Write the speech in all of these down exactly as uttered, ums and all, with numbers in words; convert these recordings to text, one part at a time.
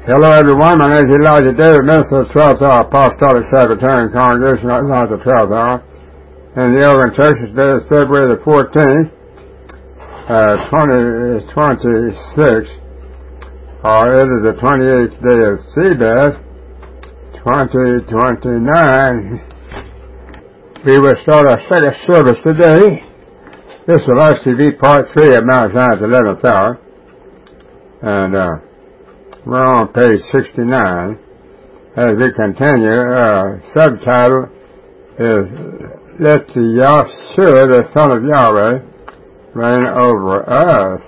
Hello everyone, my name is Elijah David, minister of the twelfth Hour Apostolic Sabbatarian Congregation outside the twelfth Hour in the Oregon, Texas. Today is February the fourteenth, uh, twenty twenty-six, or it is the twenty-eighth day of Sebeth, twenty twenty-nine. We will start our second service today. This will actually be part three of Mount Zion's eleventh hour, and uh, we're on page sixty-nine. As we continue, uh, subtitle is Let the Yahshua, the Son of Yahweh, reign over us.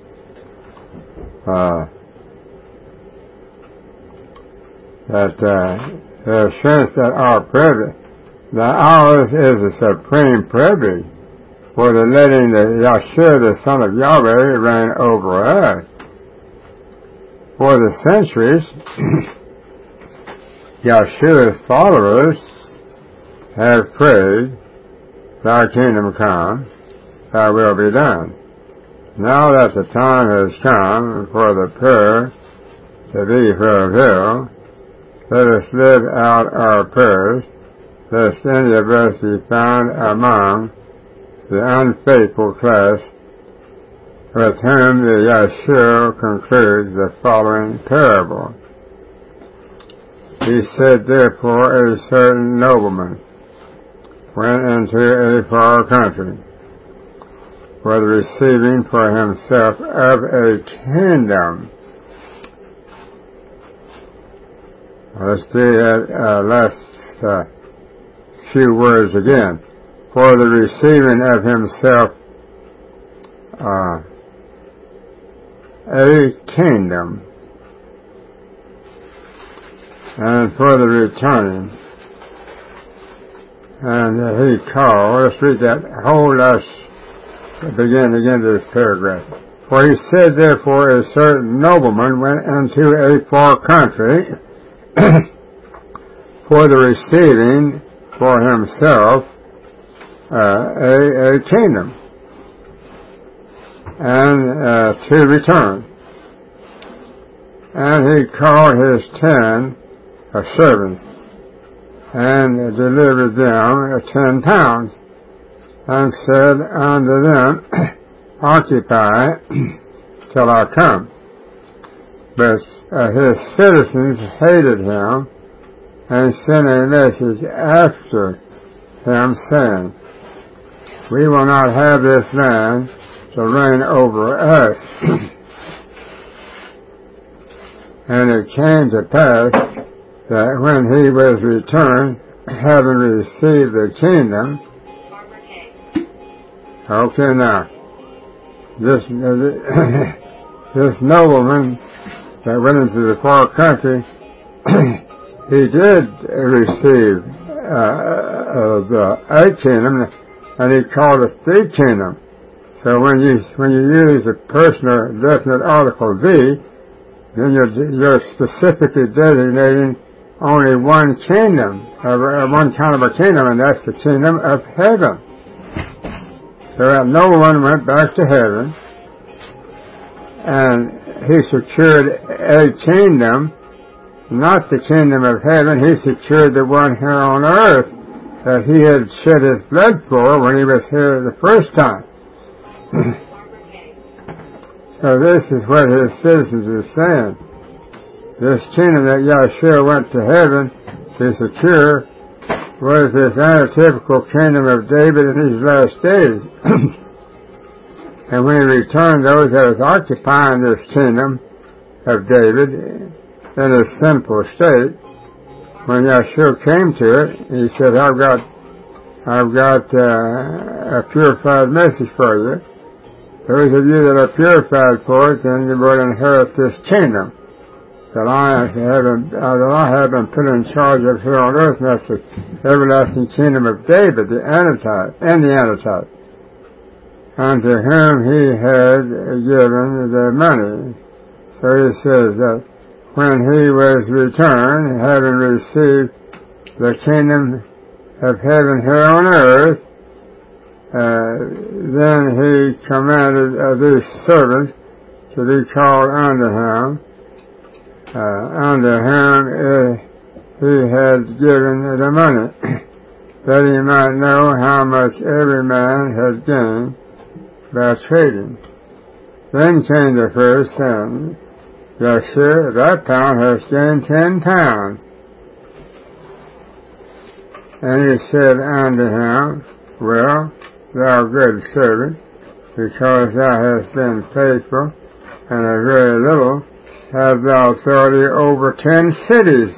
Uh, that uh, the assurance that our privilege, that ours is a supreme privilege for the letting the Yahshua, the Son of Yahweh, reign over us. For the centuries, Yahshua's followers have prayed, Thy kingdom come, Thy will be done. Now that the time has come for the prayer to be fulfilled, let us live out our prayers, lest any of us be found among the unfaithful class with whom the Yahshua concludes the following parable. He said, therefore, a certain nobleman went into a far country, for the receiving for himself of a kingdom. Let's do that uh, last uh, few words again. For the receiving of himself uh, a kingdom, and for the returning, and he called, let's read that whole last, begin again this paragraph. For he said, therefore, a certain nobleman went into a far country for the receiving for himself uh, a, a kingdom, and uh, to return. And he called his ten uh, servants, and delivered them uh, ten pounds, and said unto them, Occupy till I come. But uh, his citizens hated him, and sent a message after him, saying, We will not have this man to reign over us. And it came to pass that when he was returned, having received the kingdom, okay, now, this uh, this nobleman that went into the far country, he did receive uh, uh, the a kingdom, and he called it the kingdom. So when you when you use a personal definite article the, then you're, you're specifically designating only one kingdom, or one kind of a kingdom, and that's the kingdom of heaven. So that nobleman went back to heaven, and he secured a kingdom, not the kingdom of heaven. He secured the one here on earth that he had shed his blood for when he was here the first time. So this is what his citizens are saying. This kingdom that Yahshua went to heaven to secure was this antitypical kingdom of David in these last days. And when he returned those that was occupying this kingdom of David in a sinful state, when Yahshua came to it, he said, I've got, I've got uh, a purified message for you. Those of you that are purified for it, then you will inherit this kingdom that I have been, uh, that I have been put in charge of here on earth, and that's the everlasting kingdom of David, the antitype, and the antitype, unto whom he had given the money. So he says that when he was returned, having received the kingdom of heaven here on earth, Uh, then he commanded uh, these servants to be called unto him, uh, unto whom uh, he had given the money, that he might know how much every man had gained by trading. Then came the first, saying, Yes, sir, that pound has gained ten pounds. And he said unto him, Well, thou good servant, because thou hast been faithful in a very little, have thou authority over ten cities.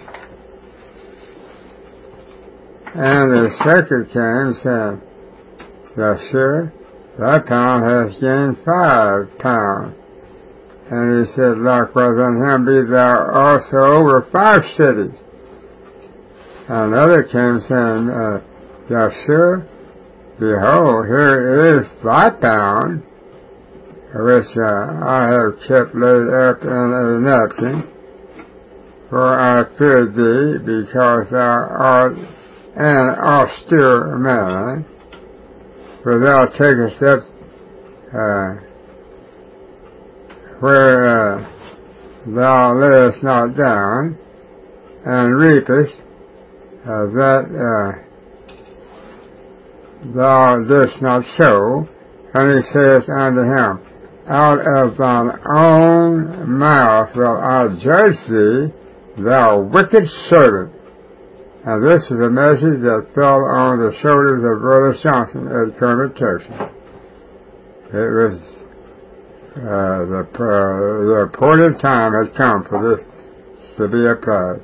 And the second came, saying, Yes, sir, thy pound has gained five pounds. And he said, Likewise unto him, be thou also over five cities. And another came, saying, uh, Yes, sir, behold, here is thy pound, which uh, I have kept laid up in a napkin, for I feared thee, because thou art an austere man, for thou takest up uh, where uh, thou layest not down, and reapest uh, that uh, thou didst not sow. And he saith unto him, Out of thine own mouth will I judge thee, thou wicked servant. And this is a message that fell on the shoulders of Brother Johnson at Kermit, Texas. It was, uh, the, uh, the appointed time had come for this to be applied.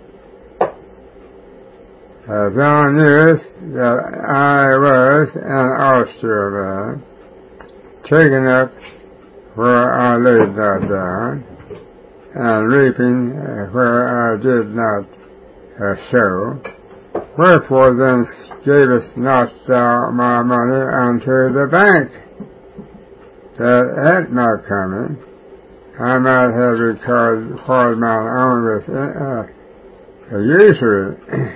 Uh, thou knewest that I was an austere man, taken up where I laid not down, and reaping where I did not uh, sow. Wherefore then gavest not thou my money unto the bank, that at my coming I might have recorded mine own with uh, a usury?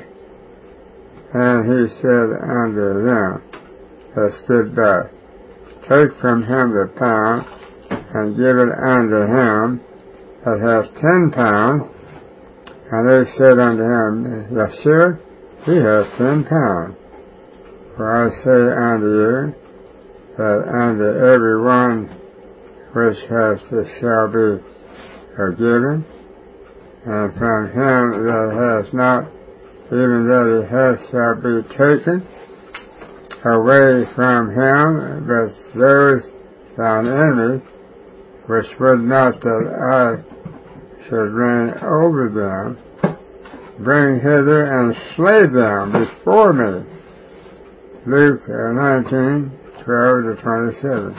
And he said unto them that stood by, Take from him the pound, and give it unto him that hath ten pounds. And they said unto him, Yes, sir, he hath ten pounds. For I say unto you, that unto every one which hath it shall be given, and from him that has not, even that he hath shall be taken away from him. But those thine enemies, which would not that I should reign over them, bring hither and slay them before me. Luke nineteen, twelve to twenty-seven.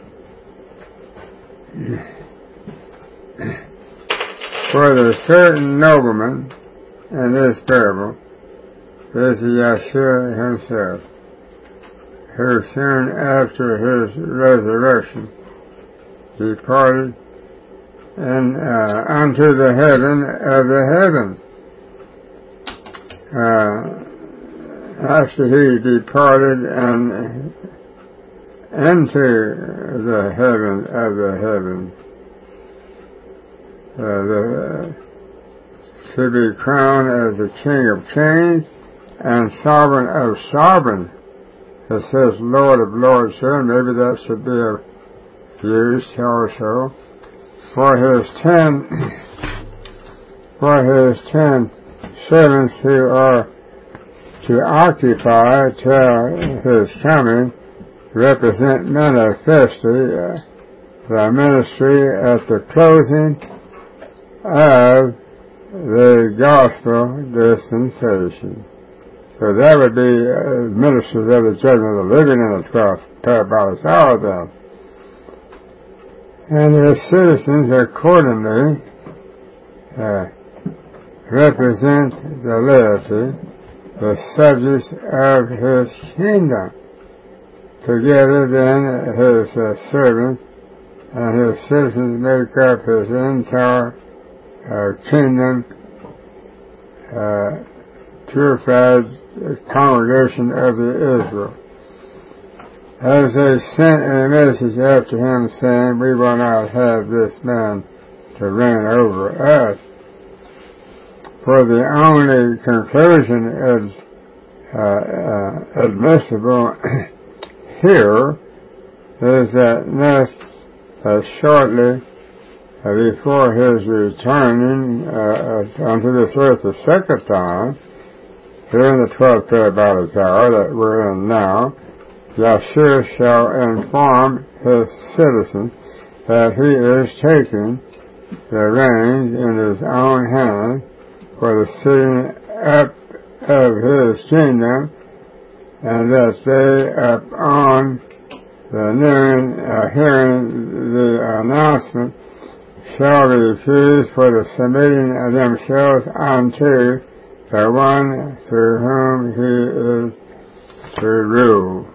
For the certain nobleman in this parable is Yeshua himself, who soon after his resurrection departed and uh, unto the heaven of the heavens. Uh, after he departed and into the heaven of the heavens, uh, the, uh, to be crowned as the King of Kings and Sovereign of Sovereigns. It says Lord of Lords here, maybe that should be a used also. For his ten, for his ten servants who are to occupy till his coming represent manifestly uh, the ministry at the closing of the gospel dispensation. So that would be uh, ministers of the judgment of the living in its cross, parabolic all of them. And his citizens accordingly uh, represent the laity, the subjects of his kingdom. Together then his uh, servants and his citizens make up his entire uh, kingdom, uh, purified congregation of the Israel. As they sent a message after him, saying, We will not have this man to reign over us, For the only conclusion is uh, uh, admissible here is that next, uh, shortly uh, before his returning uh, unto this earth the second time, during the twelfth parabolic hour that we're in now, Yahshua shall inform his citizens that he is taking the reins in his own hand for the setting up of his kingdom, and that they upon the nearing, uh, hearing the announcement shall refuse for the submitting of themselves unto the one through whom he is to rule.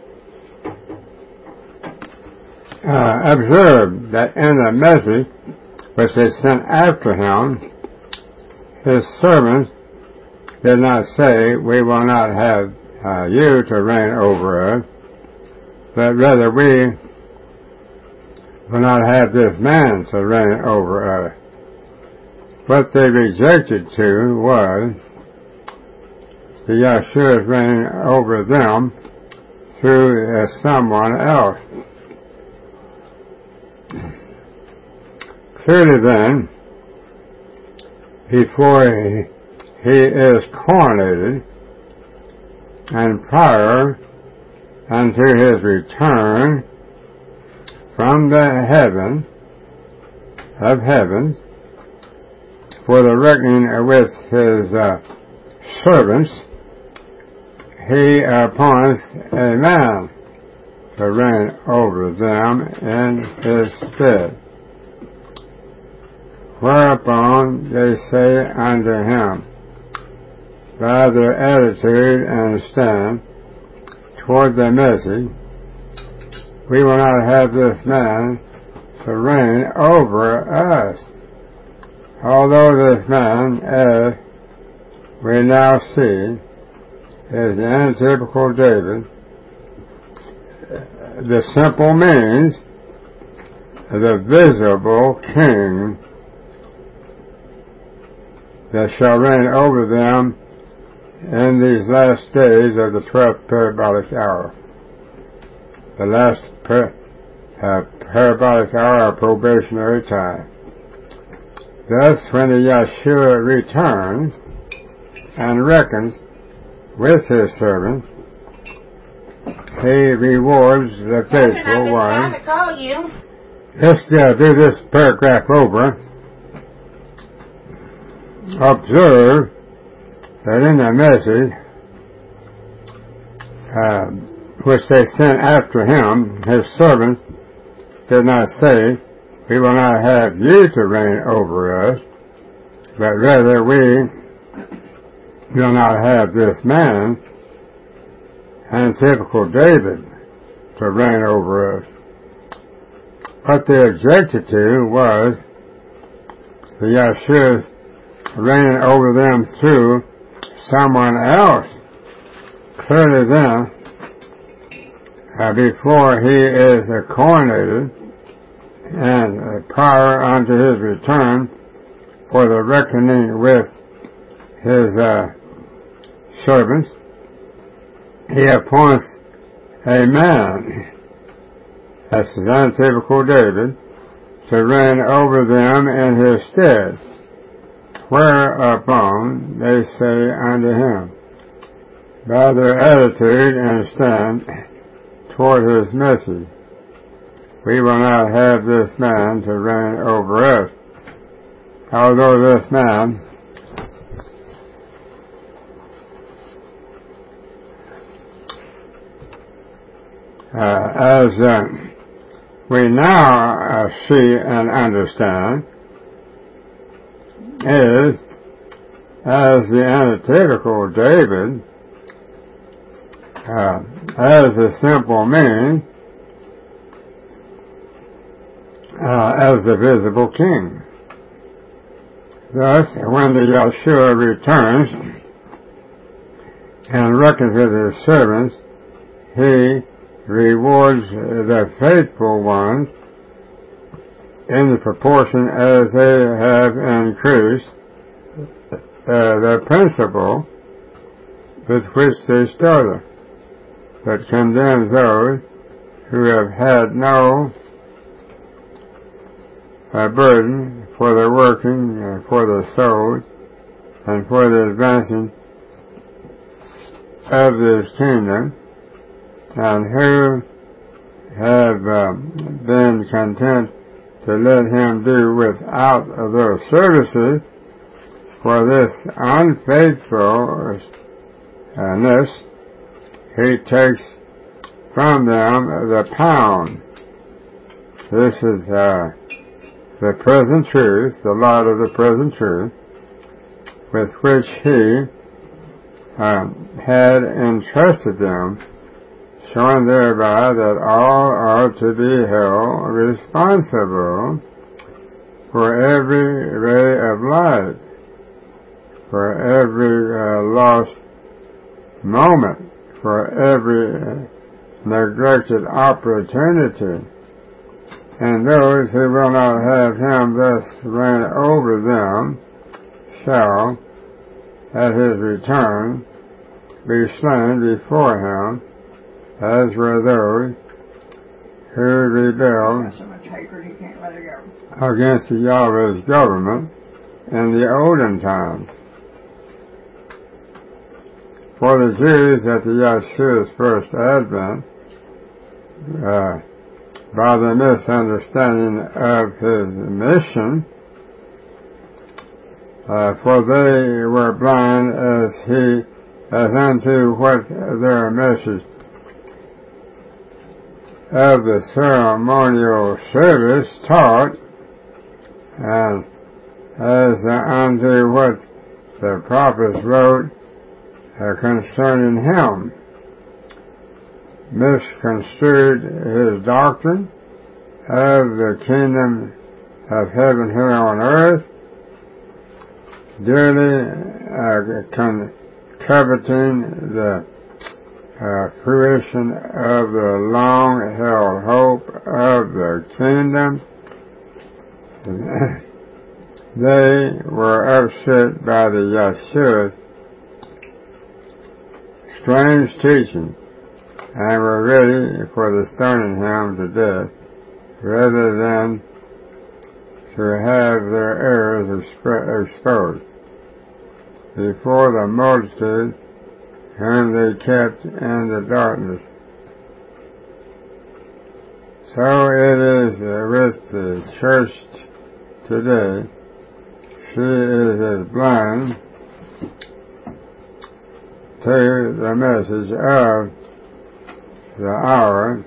Uh, observe that in the message which they sent after him, his servants did not say, we will not have uh, you to reign over us, but rather we will not have this man to reign over us. What they rejected to was the Yahshua's reign over them through uh, someone else. Clearly then, before he, he is coronated and prior unto his return from the heaven of heavens for the reckoning with his uh, servants, he appoints a man to reign over them in his stead. Whereupon they say unto him, by their attitude and stand toward the message, we will not have this man to reign over us. Although this man, as we now see, is the antitypical David, the simple means the visible king that shall reign over them in these last days of the twelfth parabolic hour. The last par- uh, parabolic hour of probationary time. Thus, when the Yahshua returns and reckons with his servant, he rewards the faithful one. To call you. Let's uh, do this paragraph over. Observe that in the message uh, which they sent after him, his servants did not say, we will not have you to reign over us, but rather we will not have this man, antitypical David, to reign over us. What they objected to was the Yahshua's reigning over them through someone else. Clearly then, uh, before he is uh, coronated and uh, prior unto his return for the reckoning with his uh, servants, he appoints a man, that's his antitypical David, to reign over them in his stead. Whereupon they say unto him, by their attitude and stand toward his message, we will not have this man to reign over us. Although this man uh, as uh, we now uh, see and understand, is, as the antithetical David, uh, as a simple meaning, uh, as the visible king. Thus, when the Yahshua returns and reckons with his servants, he rewards the faithful ones in the proportion as they have increased uh, the principle with which they started, but condemns those who have had no uh, burden for the working, uh, for the soul, and for the advancing of this kingdom, and who have uh, been content to let him do without their services, for this unfaithfulness he takes from them the pound. This is uh, the present truth, the light of the present truth, with which he um, had entrusted them, showing thereby that all are to be held responsible for every ray of light, for every uh, lost moment, for every uh, neglected opportunity. And those who will not have him thus reign over them shall, at his return, be slain before him, as were those who rebelled against the Yahweh's government in the olden times. For the Jews at the Yeshua's first advent, uh, by the misunderstanding of his mission, uh, for they were blind as he, as unto what their message of the ceremonial service taught, and as unto what the prophets wrote uh, concerning him, misconstrued his doctrine of the kingdom of heaven here on earth, dearly uh, con- coveting the uh, fruition of the long-held hope of the kingdom. They were upset by the Yeshua's strange teaching, and were ready for the stoning him to death, rather than to have their errors exp- exposed before the multitude whom they kept in the darkness. So it is with the church today. She is as blind to the message of the hour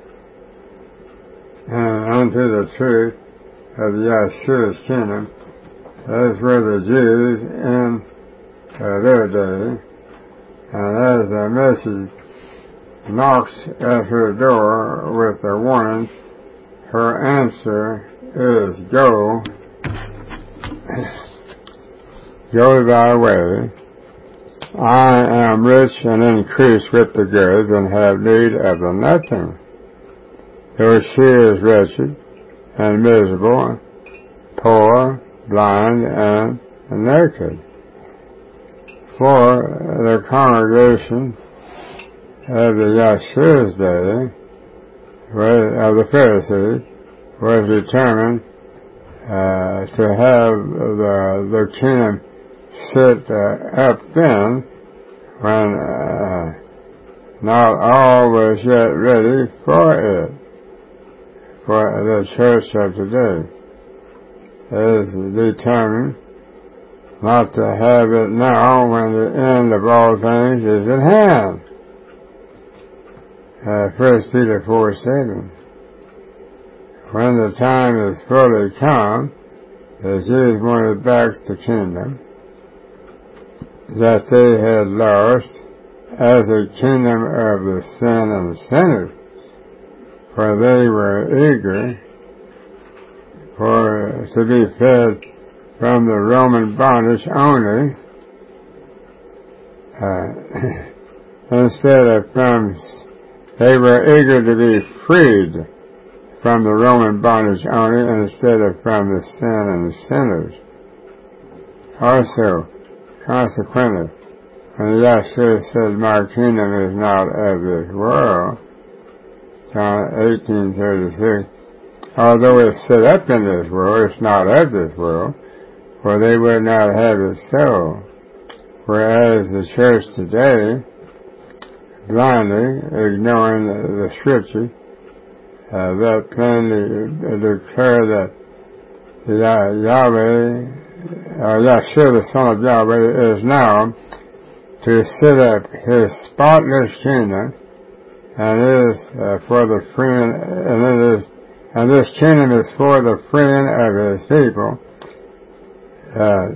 and unto the truth of Yeshua's kingdom, as were the Jews in uh, their day. And as the message knocks at her door with a warning, her answer is, Go, go thy way. I am rich and increased with the goods, and have need of the nothing. Though she is wretched and miserable, poor, blind, and naked. For the congregation of the Yeshua's day, of the Pharisees, was determined uh, to have the, the kingdom sit uh, up then, when uh, not all was yet ready for it. For the church of today is determined not to have it now, when the end of all things is at hand. Uh, First Peter four seven. When the time is fully come, the Jews wanted back the kingdom that they had lost as a kingdom of the sin and sinners, for they were eager for to be fed from the Roman bondage only, uh, instead of from, they were eager to be freed from the Roman bondage only, instead of from the sin and the sinners. Also, Consequently, when Yahshua said, my kingdom is not of this world, John eighteen thirty-six, although it's set up in this world, it's not of this world, for they would not have it so. Whereas the church today, blindly ignoring the, the scripture, uh, that plainly declare that Yah- Yahweh, or Yahshua, the Son of Yahweh, is now to set up his spotless kingdom, and is uh, for the freeing, and it is, and this kingdom is for the freeing of his people uh,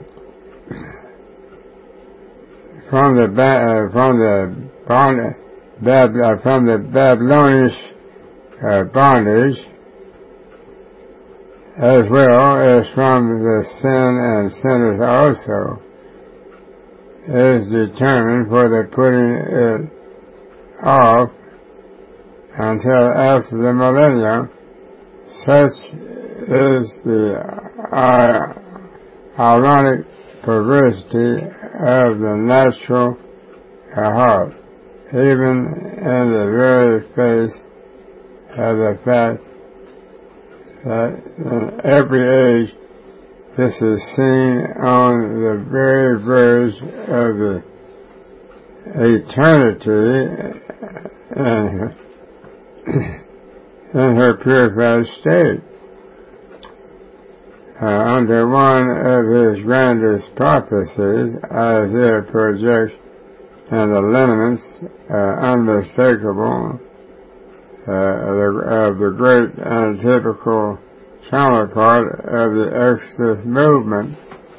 from the uh, from the bond, Bab, uh, from the Babylonish uh, bondage, as well as from the sin and sinners also, is determined for the putting it off until after the millennium. Such is the uh, ironic perversity of the natural heart, even in the very face of the fact that in every age this is seen on the very verge of the eternity in, in her purified state. Uh, under one of his grandest prophecies, Isaiah projects in the lineaments uh, unmistakable uh, the, of the great antitypical counterpart of the Exodus movement.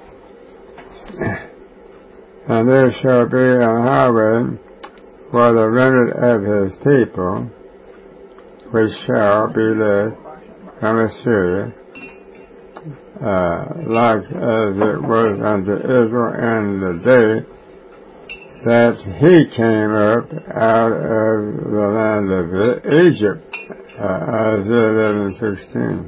And there shall be a highway for the remnant of his people, which shall be led from Assyria, uh, like as it was unto Israel in the day that he came up out of the land of Egypt, uh, Isaiah eleven sixteen.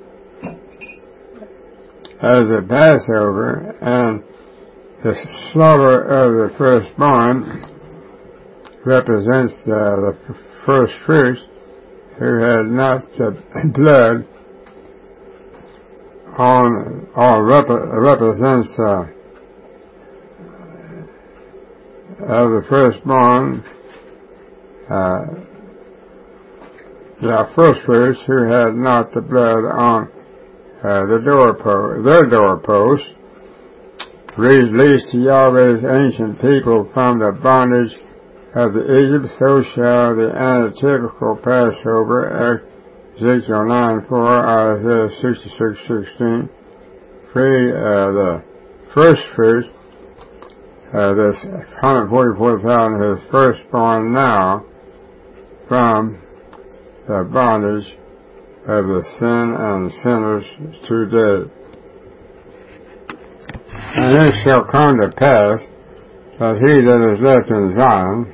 As a Passover, and the slaughter of the firstborn represents uh, the first fruits who had not the blood on, or rep- represents uh, of the firstborn, uh, the first fruits who had not the blood on uh, the doorpost, their doorpost, released Yahweh's ancient people from the bondage of the Egypt, so shall the antitypical Passover, Ezekiel nine four, Isaiah sixty-six sixteen, free uh, the first fruits, uh, this one hundred forty-four thousand, his firstborn now, from the bondage of the sin and sinners today. And it shall come to pass that he that is left in Zion,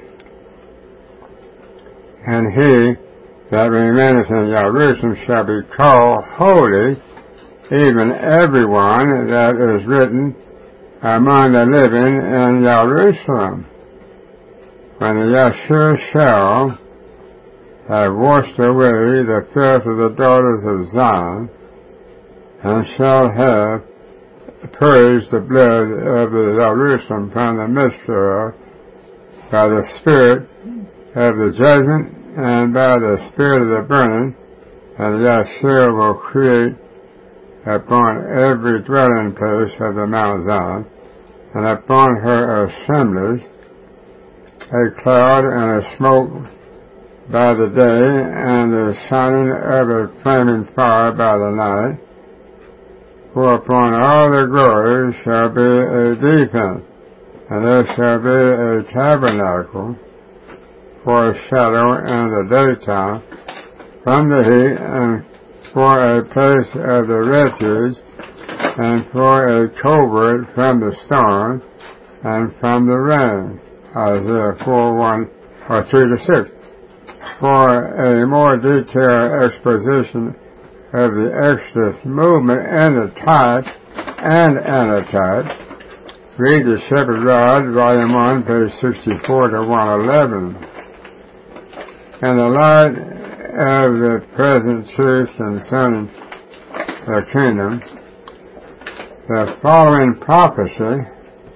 and he that remaineth in Jerusalem, shall be called holy, even everyone that is written among the living in Jerusalem. When the Yahshua shall have washed away the filth of the daughters of Zion, and shall have purged the blood of the Jerusalem from the midst thereof by the spirit of the judgment and by the spirit of the burning, and Yahshua will create upon every dwelling place of the Mount Zion, and upon her assemblies, a cloud and a smoke by the day, and the shining of a flaming fire by the night. For upon all the glory shall be a defense, and there shall be a tabernacle for a shadow in the daytime from the heat, and for a place of the refuge, and for a covert from the storm, and from the rain. Isaiah four one, or three to six. For a more detailed exposition of the Exodus movement and the type and antitype, Read the Shepherd Rod, Volume one, page sixty-four to one eleven. In the light of the present truth concerning the kingdom, the following prophecy,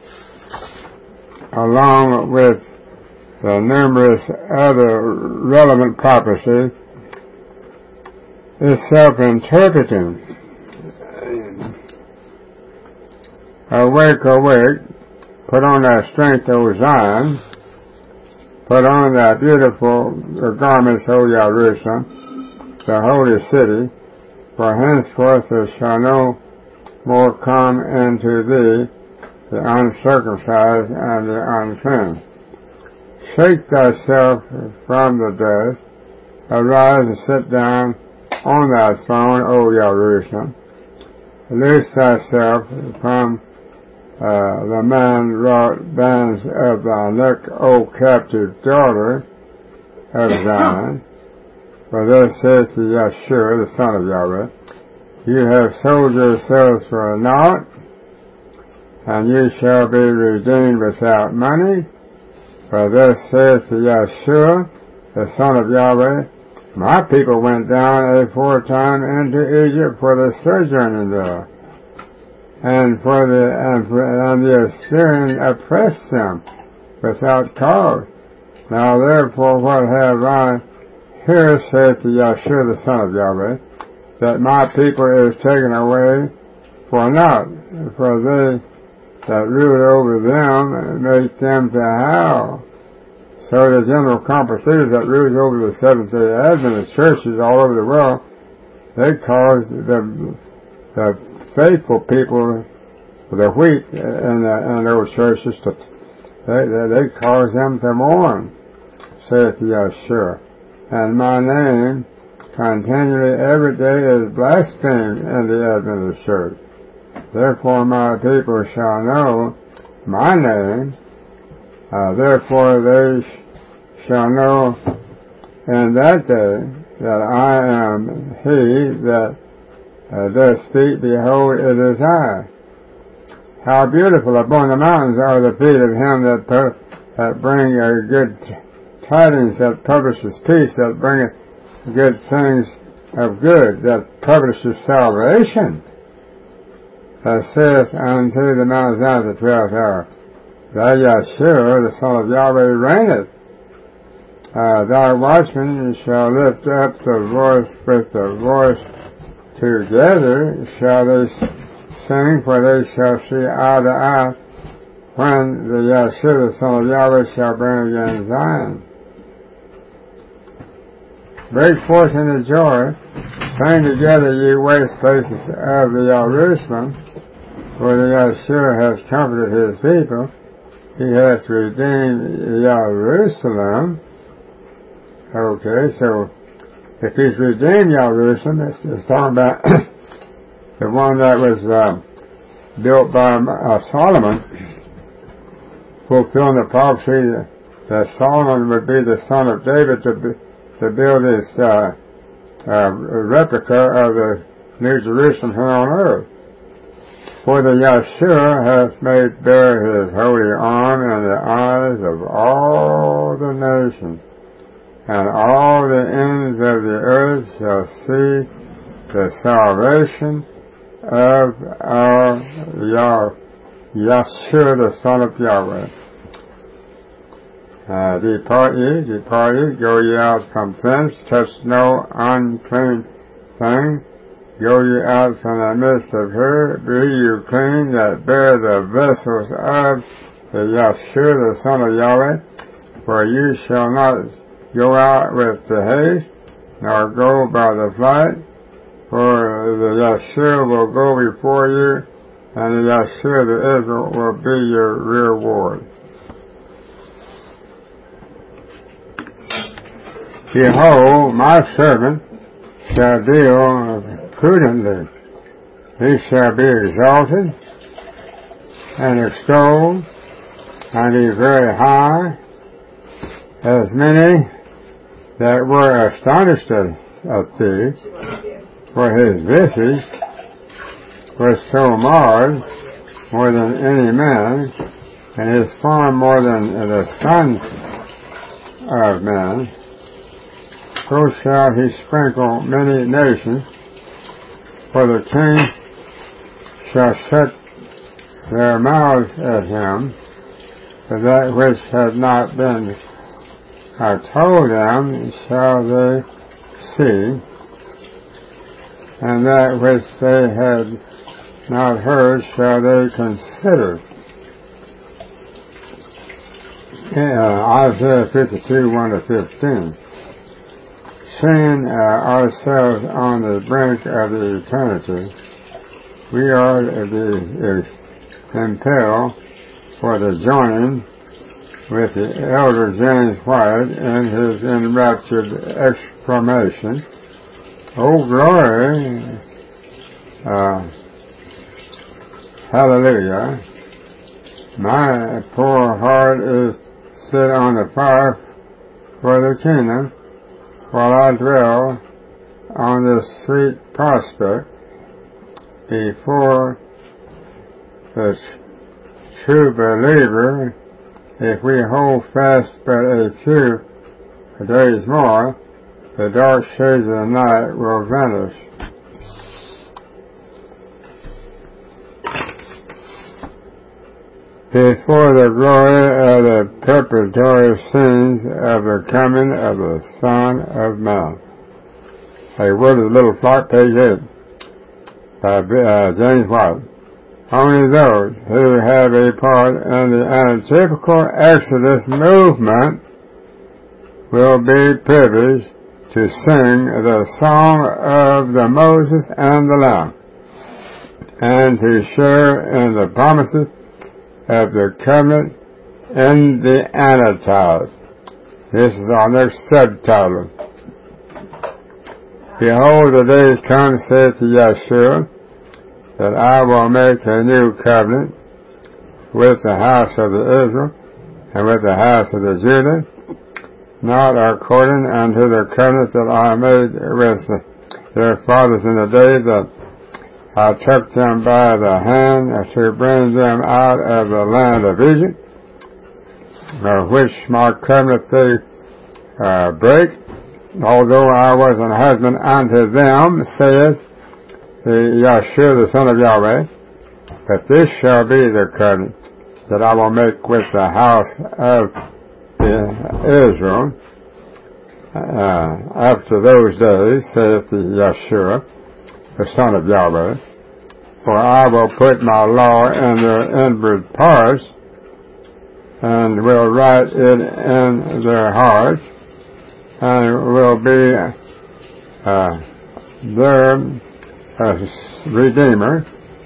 along with the numerous other relevant prophecies, is self-interpreting. Awake, awake, put on thy strength, O Zion, put on thy beautiful garments, O Jerusalem, the holy city, for henceforth there shall no more come into thee the uncircumcised and the unclean. Shake thyself from the dust, arise and sit down on thy throne, O Jerusalem. Loose thyself from uh, the man-wrought bands of thy neck, O captive daughter of Zion. For thus saith Yeshua, the Son of Yahweh, you have sold yourselves for naught, and you shall be redeemed without money. For thus saith Yeshua, the Son of Yahweh, my people went down aforetime into Egypt for the sojourning there, and for the and, for, and the Assyrian oppressed them without cause. Now therefore what have I here, saith Yeshua, the Son of Yahweh, that my people is taken away for naught, for they that rule over them make them to howl. So the General Conference that rules over the Seventh-day Adventist churches all over the world, they cause the, the faithful people, the wheat in, the, in those churches, to, they, they, they cause them to mourn, saith Yeshua. And my name continually every day is blasphemed in the Adventist church. Therefore my people shall know my name, uh, therefore they sh- shall know in that day that I am he that uh, does speak, behold, it is I. How beautiful upon the mountains are the feet of him that, per- that bring a good t- tidings, that publishes peace, that bringeth good things of good, that publishes salvation, that saith unto the Mount Zion the twelfth hour, Thou Yeshua, the Son of Yahweh, reigneth. Uh, thy watchmen shall lift up the voice with the voice together, shall they sing, for they shall see eye to eye when the Yeshua, the Son of Yahweh, shall bring again Zion. Break forth into joy, sing together, ye waste places of the Jerusalem, for the Yeshua has comforted his people. He hath redeemed Jerusalem. Okay, so if he's redeemed Jerusalem, it's, it's talking about the one that was uh, built by uh, Solomon, fulfilling the prophecy that, that Solomon would be the son of David to be, to build this uh, uh, replica of the New Jerusalem here on earth. For the Yeshua hath made bare his holy arm in the eyes of all the nations, and all the ends of the earth shall see the salvation of our Yah- Yeshua, the Son of Yahweh. Uh, depart ye, depart ye, go ye out from thence, touch no unclean thing, go ye out from the midst of her, be you clean that bear the vessels of the Yeshua, the Son of Yahweh, for you shall not go out with the haste, nor go by the flight, for the Yeshua will go before you, and the Yeshua, the Israel, will be your reward. Behold, my servant shall deal prudently. He shall be exalted and extolled, and be very high, as many that were astonished at thee, for his visage was so marred more than any man, and his form more than the sons of men, so shall he sprinkle many nations, for the kings shall shut their mouths at him, for that which had not been uh, told them shall they see, and that which they had not heard shall they consider. Uh, Isaiah fifty-two, one to fifteen. Seeing uh, ourselves on the brink of the eternity, we are the uh, impelled for the joining with the elder James White in his enraptured exclamation, "O glory, uh, hallelujah, my poor heart is set on the fire for the kingdom, while I dwell on this sweet prospect before the true believer. If we hold fast but a few days more, the dark shades of the night will vanish." Before the glory of the preparatory scenes of the coming of the Son of Man. A word of the little flock, page eight, by uh, James White. Only those who have a part in the antitypical Exodus movement will be privileged to sing the song of the Moses and the Lamb, and to share in the promises of the covenant in the Anatile. This is our next subtitle. Behold, the days come, saith Yeshua, that I will make a new covenant with the house of the Israel and with the house of the Judah, not according unto the covenant that I made with the, their fathers in the day that I took them by the hand to bring them out of the land of Egypt, of which my covenant they uh, break, although I was an husband unto them, saith the Yeshua, the Son of Yahweh. But this shall be the covenant that I will make with the house of the Israel uh, after those days, saith the Yeshua, the Son of Yahweh. For I will put my law in their inward parts, and will write it in their hearts, and will be uh, their uh, Redeemer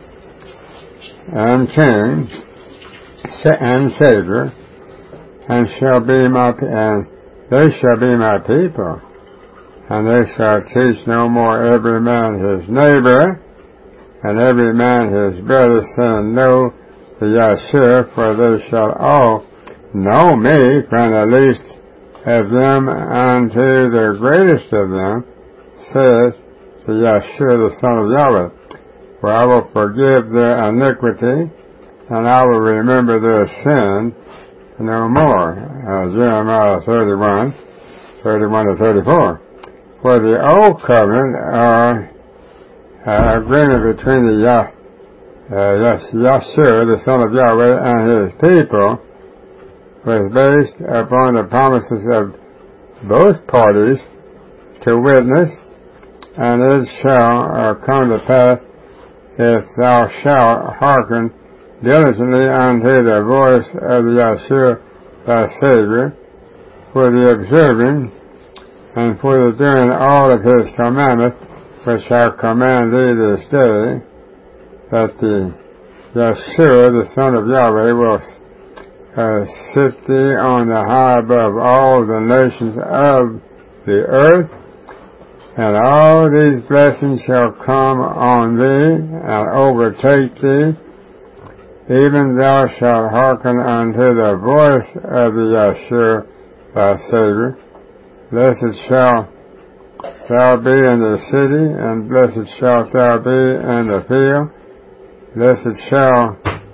and King and Savior, and shall be my and they shall be my people, and they shall teach no more every man his neighbor, and every man his brother, saying, Know the Yeshua, for they shall all know me, from the least of them unto the greatest of them, says the Yeshua, the Son of Yahweh. For I will forgive their iniquity, and I will remember their sin no more. Uh, Jeremiah thirty-one, thirty-one to thirty-four. For the old covenant are Uh, agreement between the Yah, uh, Yeshua, the Son of Yahweh, and his people was based upon the promises of both parties to witness, and it shall uh, come to pass, if thou shalt hearken diligently unto the voice of the Yeshua thy Savior, for the observing and for the doing all of his commandments, which I command thee this day, that the Yeshua, the Son of Yahweh, will uh, sit thee on the high above all the nations of the earth, and all these blessings shall come on thee and overtake thee, even thou shalt hearken unto the voice of the Yeshua, thy Savior. Blessed shall thou be in the city, and blessed shalt thou be in the field. Blessed shall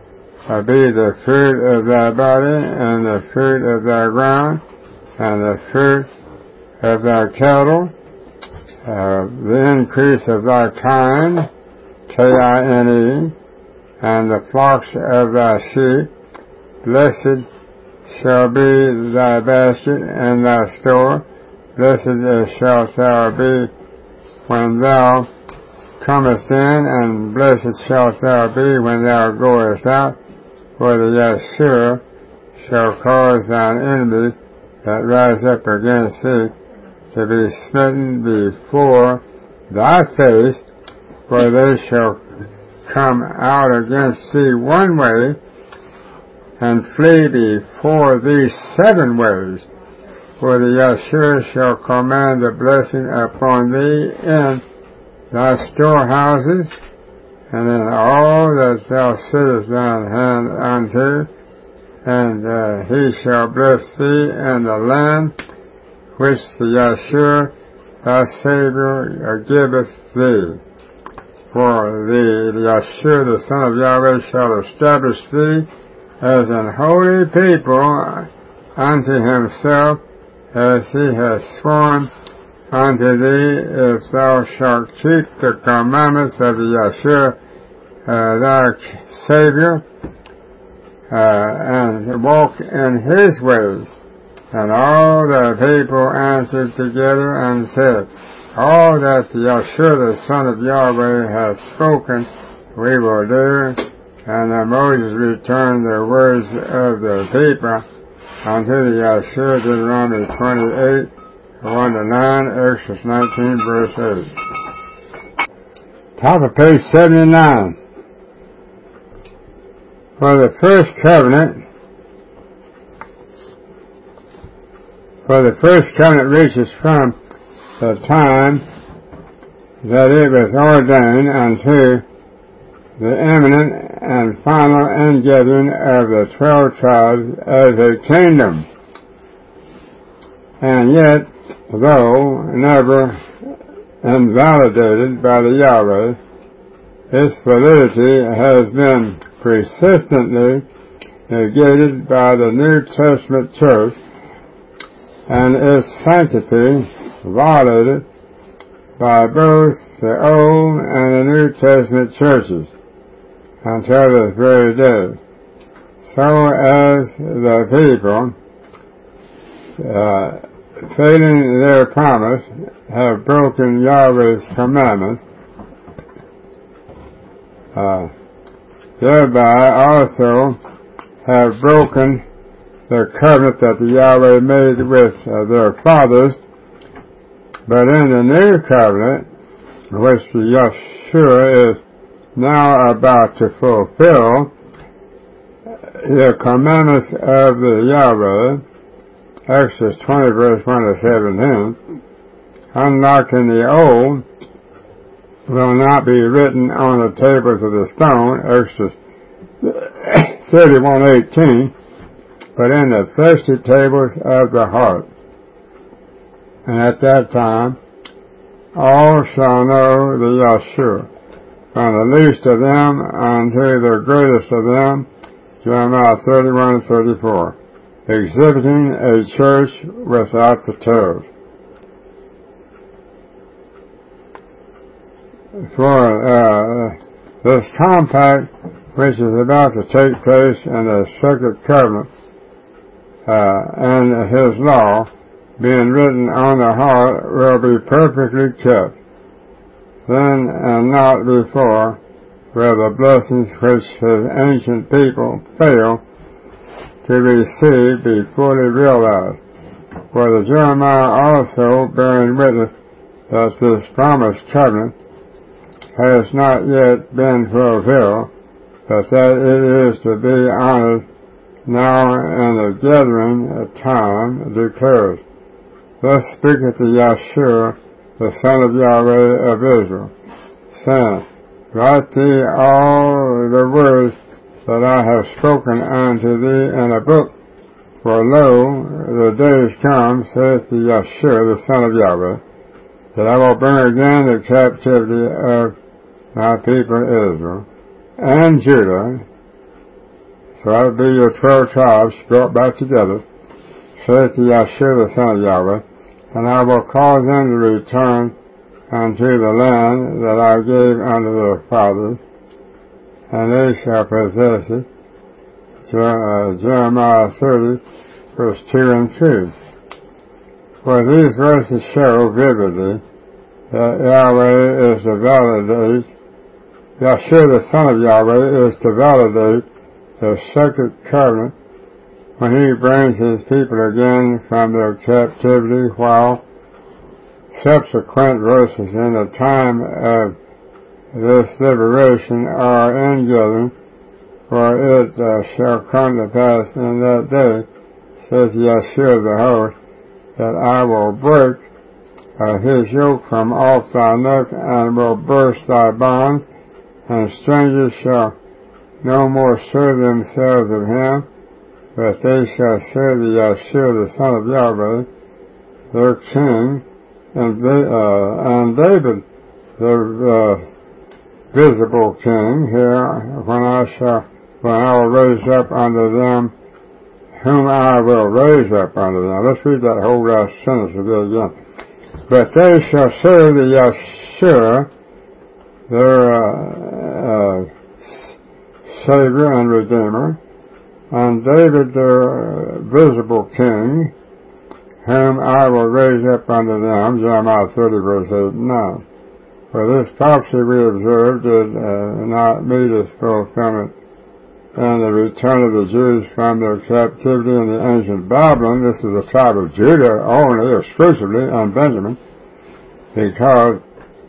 uh, be the fruit of thy body, and the fruit of thy ground, and the fruit of thy cattle, uh, the increase of thy kind, K I N E, and the flocks of thy sheep. Blessed shall be thy basket and thy store. Blessed shalt thou be when thou comest in, and blessed shalt thou be when thou goest out. For the Yahshua shall cause thine enemies that rise up against thee to be smitten before thy face, for they shall come out against thee one way, and flee before thee seven ways. For the Yahshua shall command the blessing upon thee in thy storehouses, and in all that thou settest thine hand unto, and uh, he shall bless thee in the land which the Yahshua thy Savior giveth thee. For the Yahshua the Son of Yahweh shall establish thee as an holy people unto himself, as he has sworn unto thee, if thou shalt keep the commandments of the Yahshua uh, thy Savior, uh, and walk in his ways. And all the people answered together and said, all that the Yahshua the Son of Yahweh hath spoken we will do. And then Moses returned the words of the people unto the Yahshua, Deuteronomy twenty-eight, one to nine, Exodus nineteen, verse eight. Top of page seventy-nine. For the first covenant, for the first covenant reaches from the time that it was ordained unto the imminent and final ingathering of the twelve tribes as a kingdom. And yet, though never invalidated by the Yahweh, its validity has been persistently negated by the New Testament church, and its sanctity violated by both the Old and the New Testament churches until this very day. So as the people, uh, failing their promise, have broken Yahweh's commandments, uh, thereby also have broken the covenant that the Yahweh made with uh, their fathers. But in the new covenant, which the Yahshua is now about to fulfill, the commandments of the Yahweh, Exodus twenty, verse one to seventeen, unlike in the old, will not be written on the tables of the stone, Exodus thirty-one, eighteen, but in the fleshy tables of the heart. And at that time, all shall know the Yahshua, from the least of them unto the greatest of them, Jeremiah thirty-one, thirty-four, exhibiting a church without the tails. For uh, this compact, which is about to take place in the second covenant, uh, and his law, being written on the heart, will be perfectly kept. Then and not before will the blessings which his ancient people fail to receive be fully realized. For the Jeremiah also bearing witness that this promised covenant has not yet been fulfilled, but that it is to be honored now in the gathering time declares. Thus speaketh the Yahshua, the Son of Yahweh of Israel, saying, write thee all the words that I have spoken unto thee in a book, for lo, the days come, saith the Yahshua, the Son of Yahweh, that I will bring again the captivity of my people Israel and Judah, So that would be your twelve tribes brought back together, saith Yahshua the Son of Yahweh, and I will cause them to return unto the land that I gave unto their fathers, and they shall possess it. Jeremiah thirty, verse two and three. For these verses show vividly that Yahweh is to validate, Yahshua the Son of Yahweh is to validate the sacred covenant when he brings his people again from their captivity, while subsequent verses in the time of this liberation are ingiven, for it uh, shall come to pass in that day, says Yahshua the host, that I will break uh, his yoke from off thy neck, and will burst thy bonds, and strangers shall no more serve themselves of him, but they shall serve the Yahshua the Son of Yahweh, their king, and, they, uh, and David, their uh, visible king, here, when I shall, when I will raise up unto them whom I will raise up unto them. Let's read that whole last sentence again. But they shall serve the Yahshua, their uh, uh, Savior and Redeemer, and David, their uh, visible king, whom I will raise up unto them, Jeremiah thirty, verse eight and nine. For this prophecy we observed did uh, not meet its fulfillment in the return of the Jews from their captivity in the ancient Babylon. This is the tribe of Judah only, exclusively, and Benjamin, because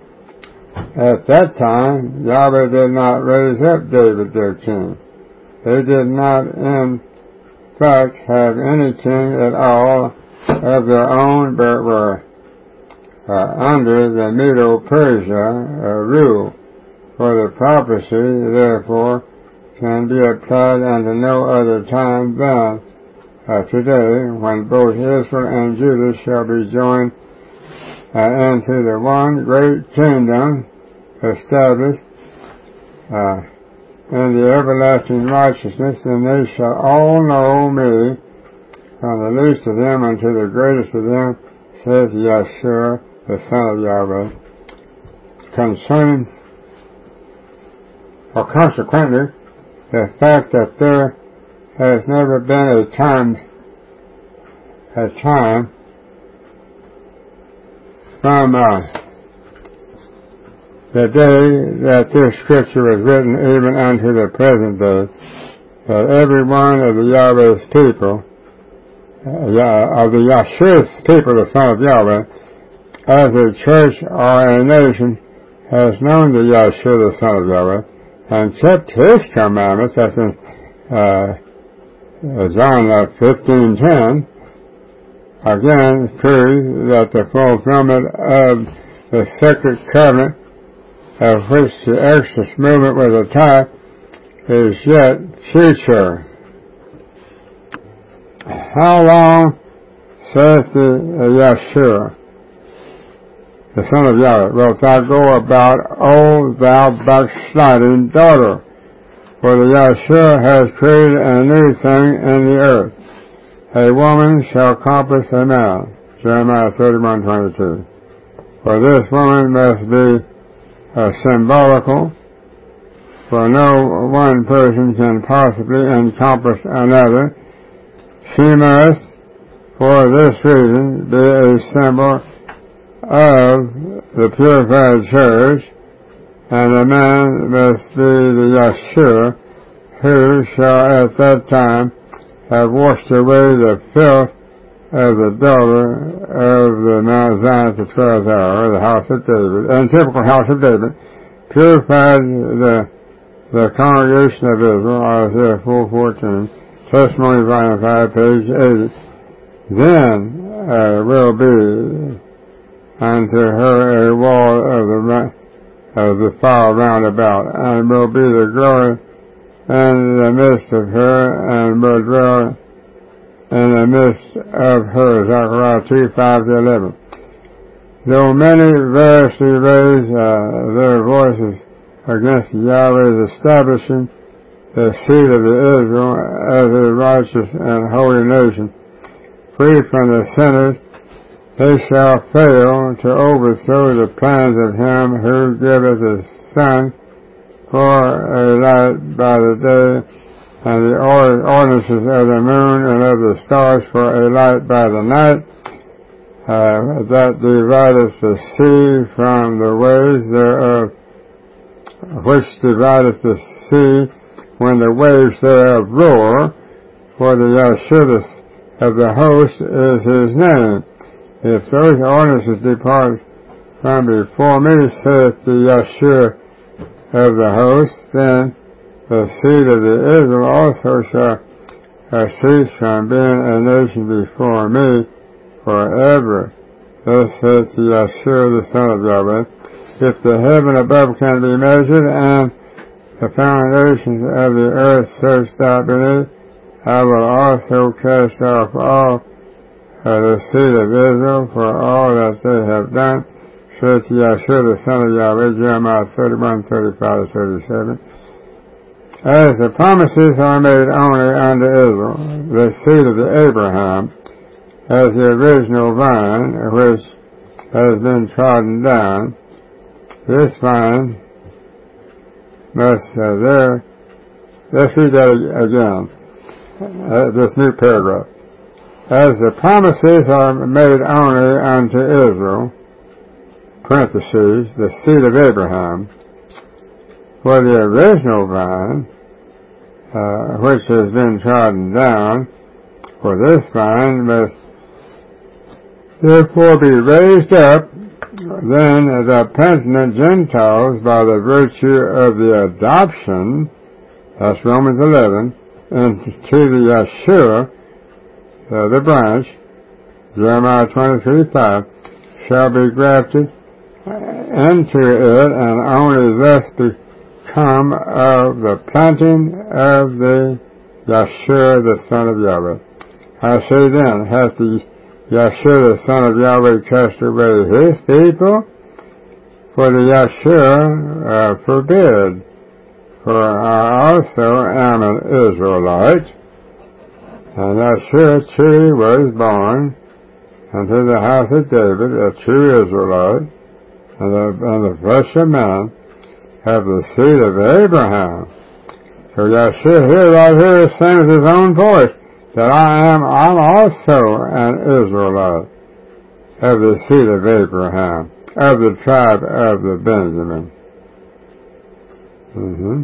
at that time Yahweh did not raise up David their king. They did not, in fact, have any king at all of their own, but were uh, under the Medo-Persia uh, rule. For the prophecy, therefore, can be applied unto no other time than uh, today, when both Israel and Judah shall be joined uh, into the one great kingdom established uh, in the everlasting righteousness, and they shall all know me, from the least of them unto the greatest of them, saith Yahshua the Son of Yahweh. Concerning, or consequently, the fact that there has never been a time, a time from uh, the day that this scripture was written even unto the present day, that every one of the Yahweh's people, uh, of the Yahshua's people, the Son of Yahweh, as a church or a nation, has known the Yahshua the Son of Yahweh, and kept his commandments. That's in uh, John fifteen ten. Again, proves that the fulfillment of the sacred covenant, of which the Exodus movement was a type, is yet future. How long, saith the uh, Yahshua, the Son of Yahweh, wilt thou go about, O thou backsliding daughter? For the Yahshua has created a new thing in the earth. A woman shall compass a man. Jeremiah thirty-one twenty-two. For this woman must be uh, symbolical, for no one person can possibly encompass another. She must, for this reason, be a symbol of the purified church, and the man must be the Yahshua, who shall at that time have washed away the filth of the daughter of the Mount Zion at the twelfth hour, the house of David, and typical house of David, purified the the congregation of Israel, Isaiah four fourteen, Testimony volume five, page eighty. Then uh, will be unto her a wall of the of the fire round about, and will be the glory in the midst of her, and will dwell in the midst of her. Zechariah two five to eleven. Though many variously raise uh, their voices against Yahweh's establishing the seed of the Israel as a righteous and holy nation, free from the sinners. They shall fail to overthrow the plans of him who giveth the sun for a light by the day, and the ordinances of the moon and of the stars for a light by the night, uh, that divideth the sea from the waves thereof, which divideth the sea when the waves thereof roar, for the Yahshua of the host is his name. If those ordinances depart from before me, saith the Yahshua of the host, then the seed of the Israel also shall uh, cease from being a nation before me forever. Thus saith the Yahshua, the Son of Yahweh, if the heaven above can be measured, and the foundations of the earth searched out beneath, I will also cast off all uh, the seed of Israel for all that they have done, saith Yahshua, the Son of Yahweh, Jeremiah thirty-one, thirty-five, thirty-seven. As the promises are made only unto Israel, the seed of the Abraham, as the original vine which has been trodden down, this vine must uh, there. Let's read that again. Uh, this new paragraph. As the promises are made only unto Israel, parentheses, the seed of Abraham, for the original vine, uh, which has been trodden down, for this vine must therefore be raised up, then the penitent Gentiles, by the virtue of the adoption, that's Romans eleven, and to the Yahshua, uh, the branch, Jeremiah twenty-three, five, shall be grafted into it, and only thus become of the planting of the Yahshua, the Son of Yahweh. I say then, hath the Yahshua, the Son of Yahweh, cast away his people? For the Yahshua uh, forbid. For I also am an Israelite, and Yahshua truly was born unto the house of David, a true Israelite, and the, and the flesh of man, have the seed of Abraham. So Yahshua here, right here, is saying with his own voice, that I am, I'm also an Israelite of the seed of Abraham, of the tribe of the Benjamin. Mm-hmm.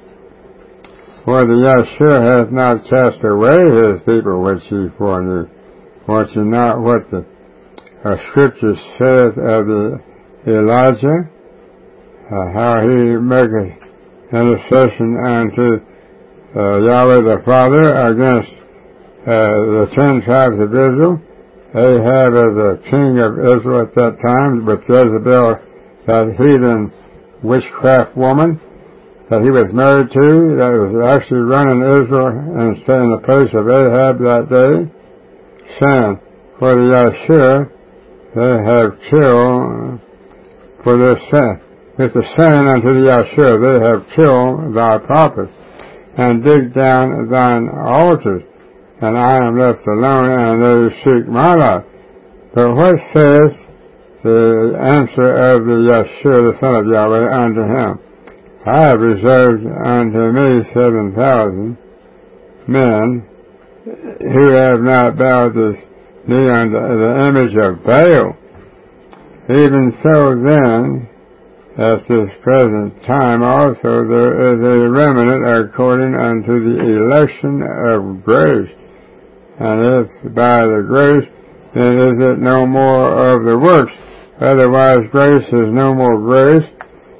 For the Yahshua hath not cast away his people which he foreknew. Want you not what the uh, Scripture saith of the Elijah, uh, how he maketh intercession unto uh, Yahweh the Father against uh, the ten tribes of Israel. Ahab as the king of Israel at that time, with Jezebel, that heathen witchcraft woman that he was married to, that was actually running Israel and staying in the place of Ahab that day, saying, for the Yahshua they have killed, for their sin, with the saying unto the Yahshua, they have killed thy prophets, and dig down thine altars, and I am left alone, and they seek my life. But what says the answer of the Yahshua, the Son of Yahweh, unto him? I have reserved unto me seven thousand men who have not bowed the knee unto the image of Baal. Even so then, at this present time also there is a remnant according unto the election of grace. And if by the grace, then is it no more of the works. Otherwise grace is no more grace.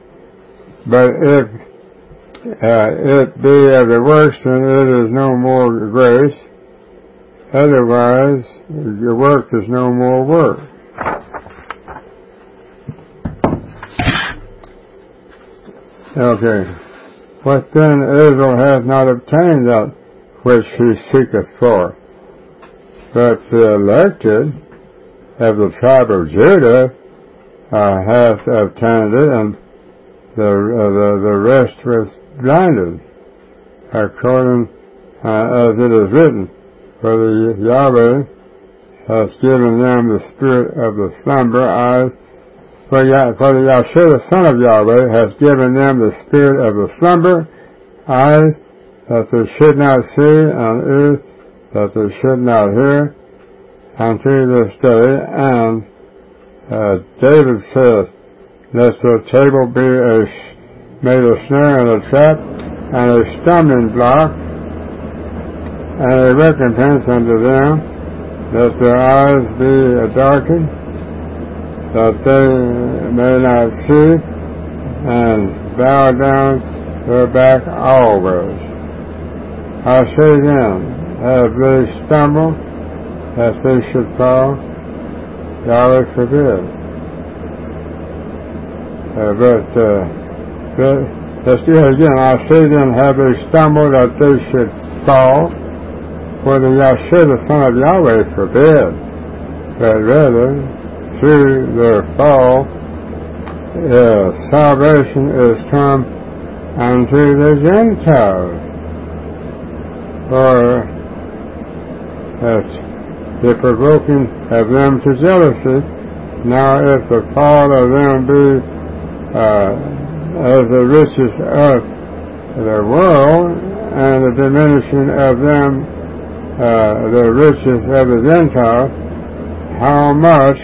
But if uh, it be of the works, then it is no more grace. Otherwise, your work is no more work. Okay. What then Israel hath not obtained that which he seeketh for? But the elected of the tribe of Judah uh, hath obtained it, and The, uh, the the rest was blinded. according uh, as it is written, for the Yahweh has given them the spirit of the slumber eyes. For, Yah- for the Yahshua, the Son of Yahweh, has given them the spirit of the slumber eyes, that they should not see, and ears that they should not hear, unto this day. And uh, David says, lest the table be a, made a snare and a trap, and a stumbling block, and a recompense unto them, that their eyes be darkened, that they may not see, and bow down their back always. I say then, have they stumbled, that they should fall? Yahweh forbid. Uh, but, uh, but let's do it again. I say then, have they stumbled, that they should fall? For the Yahshua, the Son of Yahweh, forbid. But rather, through their fall, uh, salvation is come unto the Gentiles. For uh, the provoking of them to jealousy. Now if the fall of them be uh, as the riches of the world, and the diminishing of them uh, the riches of the Gentiles, how much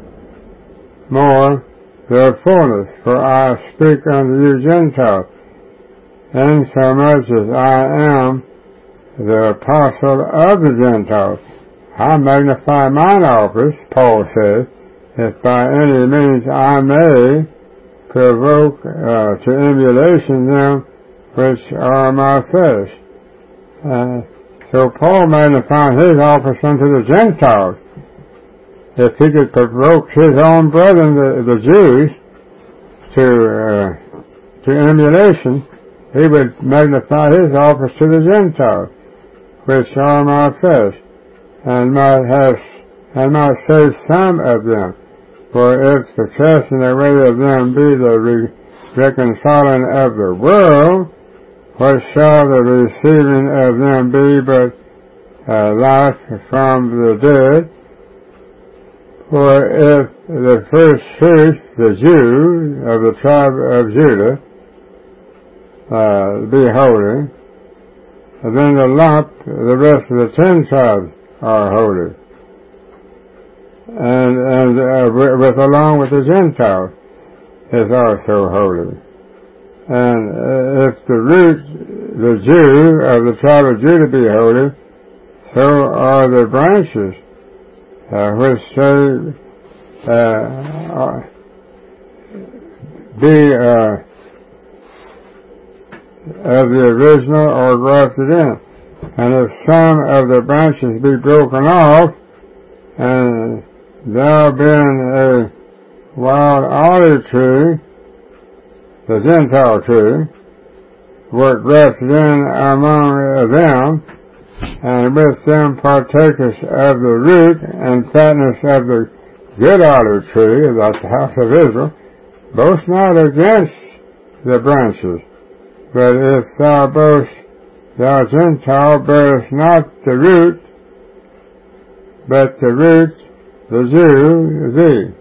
more their fullness? For I speak unto you Gentiles, insomuch as I am the apostle of the Gentiles. I magnify mine office, Paul says, if by any means I may provoke uh, to emulation them which are my flesh. Uh, so Paul magnified his office unto the Gentiles. If he could provoke his own brethren, the, the Jews, to uh, to emulation, he would magnify his office to the Gentiles, which are my flesh, and might have and might save some of them. For if the casting away of them be the re- reconciling of the world, what shall the receiving of them be but uh, life from the dead? For if the first fruits, the Jew of the tribe of Judah, uh, be holy, then the lump, the rest of the ten tribes are holy, and and uh, with along with the Gentiles is also holy. And uh, if the root, the Jew of the tribe of Judah be holy, so are the branches uh, which say uh, be uh, of the original or grafted in. And if some of the branches be broken off, and thou being a wild olive tree, the Gentile tree, wert grafted in among them, and with them partakers of the root and fatness of the good olive tree, that's the house of Israel, boast not against the branches. But if thou boast, thou Gentile, bearest not the root, but the root, the Jew, thee.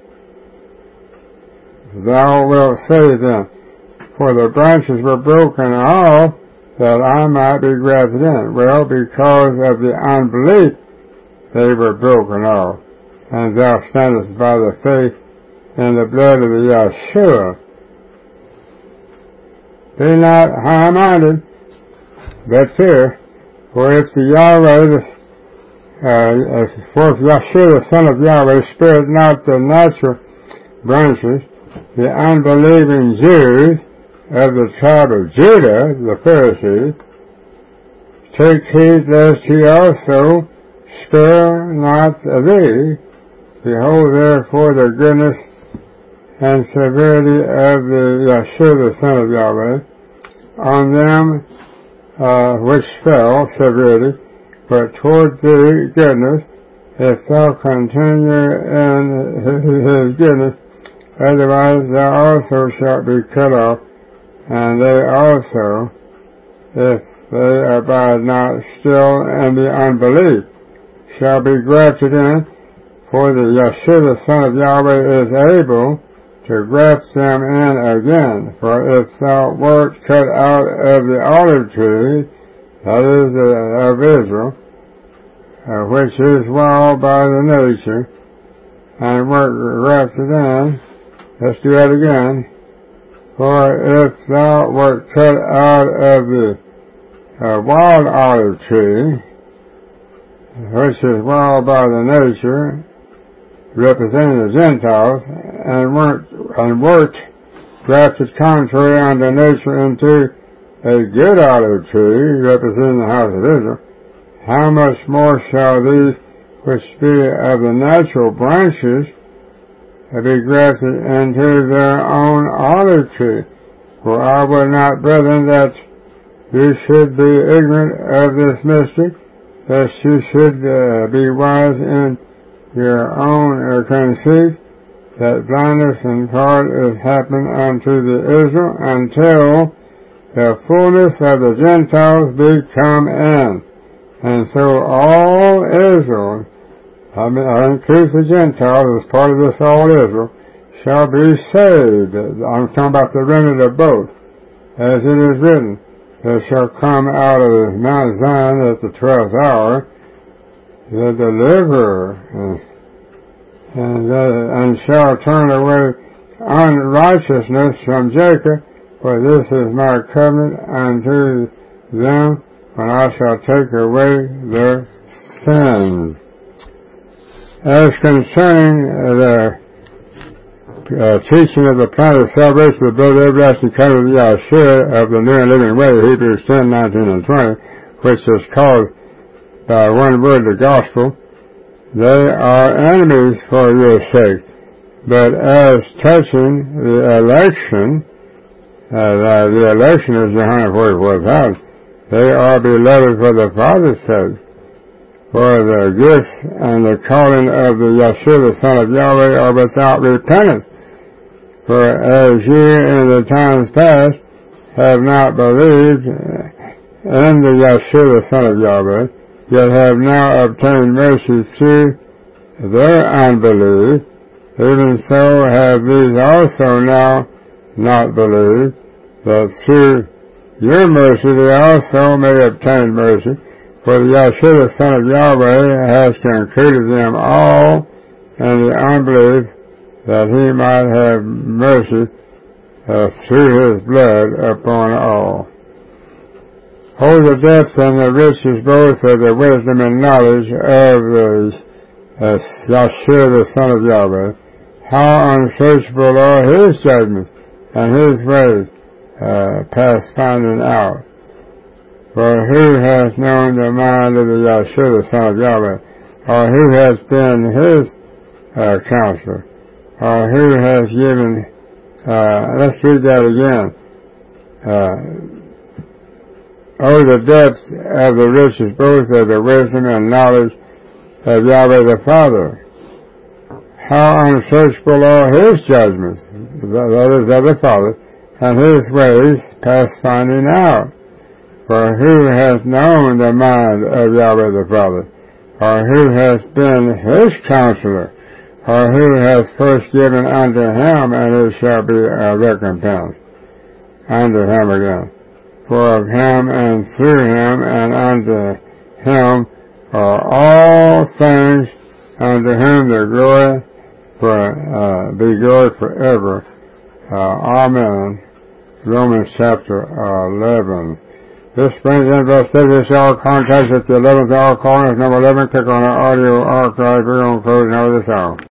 Thou wilt say then, for the branches were broken off, that I might be grafted in. Well, because of the unbelief they were broken off, and thou standest by the faith in the blood of the Yahshua. Be not high-minded, but fear, for if the Yahweh, the, uh, for if Yahshua, the Son of Yahweh, spared not the natural branches, the unbelieving Jews of the tribe of Judah, the Pharisees, take heed lest he also spare not thee. Behold therefore the goodness and severity of the Yahshua, the Son of Yahweh, on them uh, which fell, severity, but toward thee goodness, if thou continue in his goodness, otherwise thou also shalt be cut off, and they also, if they abide not still in the unbelief, shall be grafted in, for the Yeshua, the Son of Yahweh, is able to graft them in again. For if thou wert cut out of the olive tree, that is uh, of Israel, uh, which is wild by the nature, and wert grafted in, let's do that again. For if thou wert cut out of the uh, wild olive tree, which is wild by the nature, representing the Gentiles, and weren't, and wert grafted contrary unto nature into a good olive tree, representing the house of Israel, how much more shall these which be of the natural branches be grafted into their own olive tree? For I would not, brethren, that you should be ignorant of this mystery, that you should uh, be wise in your own uh, conceits, that blindness in part is happened unto the Israel until the fullness of the Gentiles be come in. And so all Israel, I mean, I include the Gentiles as part of this all Israel, shall be saved. I'm talking about the remnant of both. As it is written, there shall come out of Mount Zion at the twelfth hour the deliverer, and, and, uh, and shall turn away unrighteousness from Jacob, for this is my covenant unto them, when I shall take away their sins. As concerning the uh, teaching of the plan of salvation, the blood of everlasting covenant of Yahshua of the new and living way, Hebrews ten, nineteen, and twenty, which is called by one word the gospel, they are enemies for your sake. But as touching the election, uh, the election is the one hundred forty-four thousand, they are beloved for the Father's sake. For the gifts and the calling of the Yeshua, the Son of Yahweh, are without repentance. For as ye in the times past have not believed in the Yeshua, the Son of Yahweh, yet have now obtained mercy through their unbelief, even so have these also now not believed, that through your mercy they also may obtain mercy. For the Yeshua, the Son of Yahweh, has concluded them all in the unbelief, that he might have mercy uh, through his blood upon all. Hold the depth and the riches both of the wisdom and knowledge of the uh, Yeshua, the Son of Yahweh. How unsearchable are his judgments, and his ways uh, past finding out. For who has known the mind of the Yeshua, the Son of Yahweh? Or who has been his uh, counselor? Or who has given, uh, let's read that again. Uh, oh, the depth of the riches, both of the wisdom and knowledge of Yahweh the Father. How unsearchable are his judgments, that is of the Father, and his ways past finding out. For who has known the mind of Yahweh the Father? Or who has been his counselor? Or who has first given unto him, and it shall be a recompense unto him again? For of him, and through him, and unto him are all things, unto whom the glory for, uh, be glory forever. Uh, amen. Romans chapter eleven. This brings in verse thirty, hour context at the eleventh hour calling. It's number eleven. Click on the audio archive. We're going to close now this hour.